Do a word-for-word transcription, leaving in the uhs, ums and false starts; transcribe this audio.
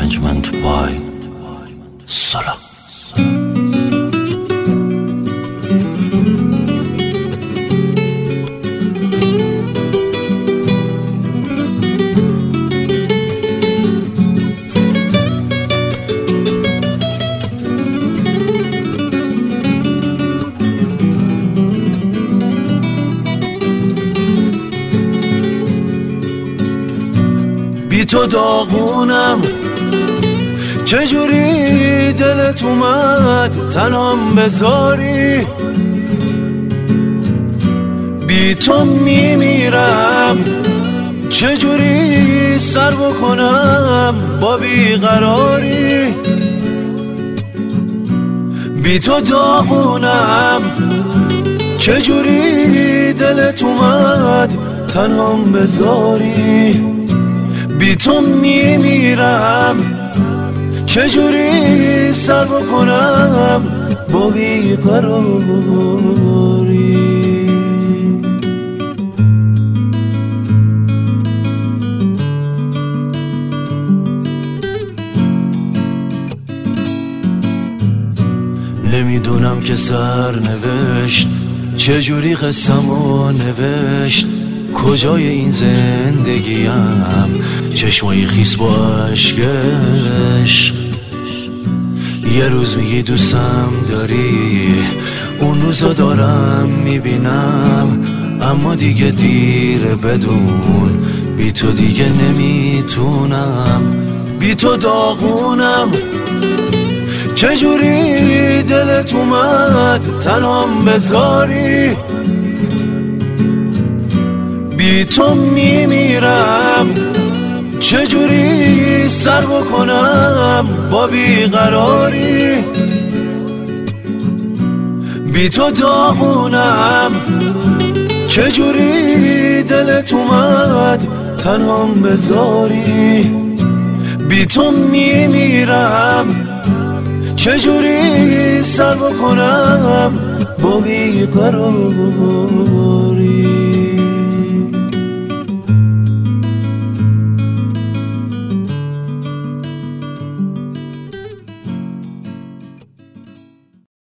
Arrangement by Sala. بی تو داغونم، چجوری دلت اومد تنهام بذاری؟ بی تو میمیرم، چجوری سر بکنم با بیقراری؟ بی تو داغونم، چجوری دلت اومد تنهام بذاری؟ بی تو میمیرم، چجوری سر بکنم با بیقراری؟ نمیدونم که سرنوشت چجوری قصه‌مو نوشت، کجای این زندگیم چشمای خیس با عشقش. یه روز میگی دوستم داری، اون روزا دارم میبینم، اما دیگه دیره بدون، بی تو دیگه نمیتونم. بی تو داغونم، چجوری دلت اومد تنهام بذاری؟ بی تو میمیرم، چجوری سر بکنم با بیقراری؟ بی تو داغونم، چجوری دلت اومد تنهام بذاری؟ بی تو میمیرم، چجوری سر بکنم با بیقراری؟